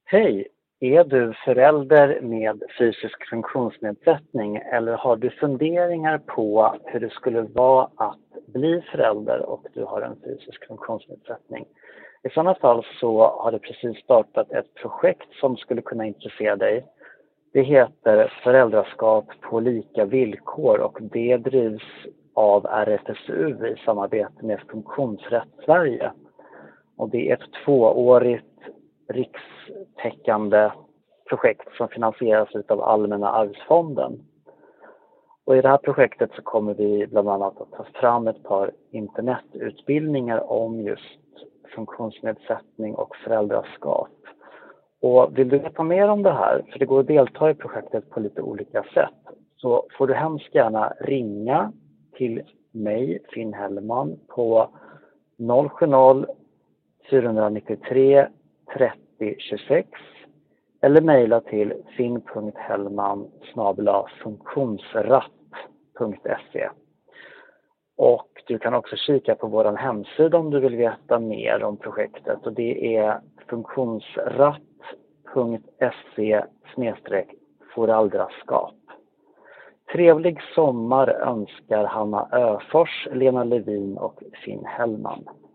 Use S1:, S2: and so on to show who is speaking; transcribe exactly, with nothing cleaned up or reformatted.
S1: Hej! Är du förälder med fysisk funktionsnedsättning eller har du funderingar på hur det skulle vara att bli förälder och du har en fysisk funktionsnedsättning? I sådana fall så har det precis startat ett projekt som skulle kunna intressera dig. Det heter Föräldraskap på lika villkor och det drivs av R F S U i samarbete med Funktionsrätt Sverige. Och det är ett tvåårigt rikstäckande projekt som finansieras av Allmänna arvsfonden. Och i det här projektet så kommer vi bland annat att ta fram ett par internetutbildningar om just funktionsnedsättning och föräldraskap. Och vill du veta mer om det här, för det går att delta i projektet på lite olika sätt, så får du hemskt gärna ringa till mig, Finn Hellman, på noll sju noll fyra nio tre trettio tjugosex eller mejla till finn punkt hellman snabel-a funktionsratt punkt se. Och du kan också kika på vår hemsida om du vill veta mer om projektet, och det är funktionsratt punkt se snedstreck föräldraskap. Trevlig sommar önskar Hanna Öfors, Lena Levin och Finn Hellman.